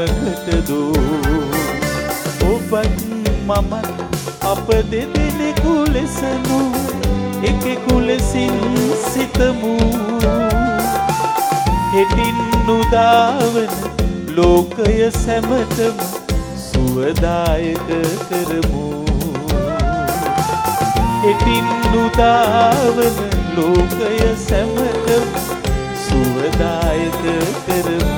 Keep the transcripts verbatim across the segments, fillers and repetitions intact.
කුමකටදෝ ඔබත් මමත් අප දෙදෙනෙකු ලෙස නොව එකෙකු ලෙසින් සිතමු හෙටින් නුදාවන ලෝකය සැමටම සුවදායක කරමු හෙටින් නුදාවන ලෝකය සැමටම සුවදායක කරමු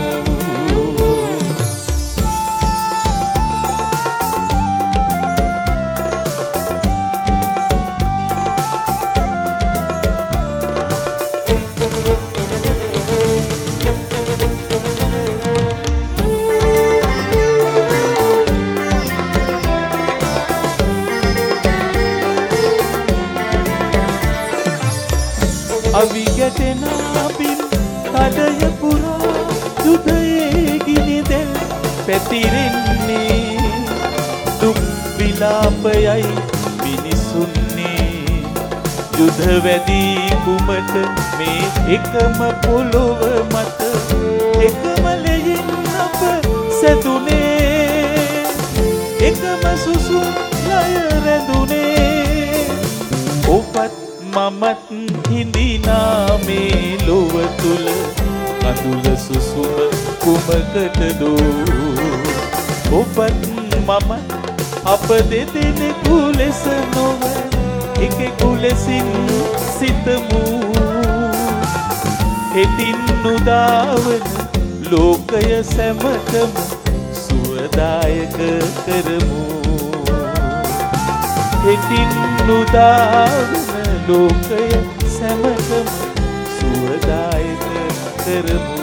අවි ගැටෙනාබින් කඩය පුරා යුධයේ ගිනිදෙල් පැතිරෙන්නේ දුක් විලාපයයි මිනිසුන්නේ යුධ වැදී කුමට මේ එකම පොළොව මත එකම ලෙයින් අප සැදුනේ එකම සුසුම් ලය රැඳුනේ ඔබත් මමත් හිඳිනා මේ ලොව තුල කඳුල සුසුම කුමකටදෝ ඔබත් මමත් අප දෙදෙනෙකු ලෙස නොව එකෙකු ලෙසින් සිතමු හෙටින් නුදාවන ලෝකය සැමටම සුවදායක කරමු හෙටින් නුදාවන ලෝකය සැමටම සුවදායක කරමු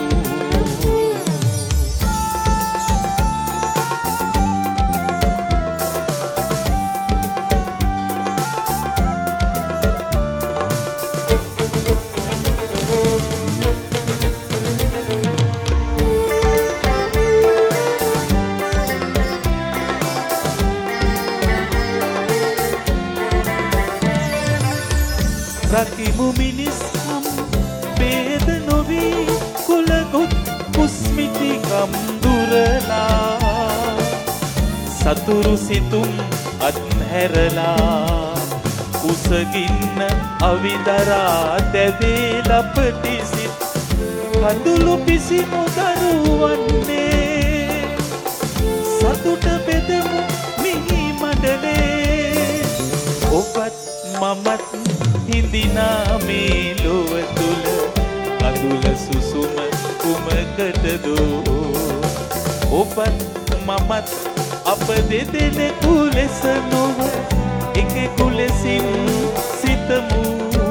රකිමු මිනිස්කම් ભેද නොවී කුලගොත් කුස්මිතිකම් දුරලා සතුරු සිතුම් අත්හැරලා උසගින්න අවිදරා දැවේ ලපටි සිත් කඳුළු පිසිමු දරුවන්නේ සතුට බෙදමු මිහි මඩලේ ඔබත් මමත් හිඳිනා මේ ලොව තුල කඳුල සුසුම කුමකටදෝ ඔබත් මමත් අප දෙදෙනෙකු ලෙස නොව එකෙකු ලෙසින් සිතමු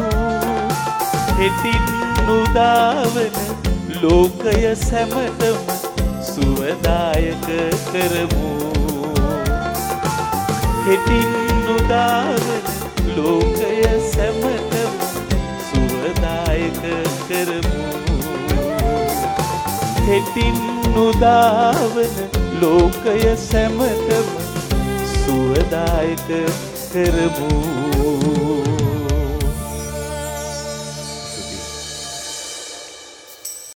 හෙටින් නුදාවන ලෝකය සැමටම සුවදායක කරමු හෙටින් නුදාවන ලෝකය සැමටම සුවදායක කරමු හෙටින් නුදාවන ලෝකය සැමටම සුවදායක කරමු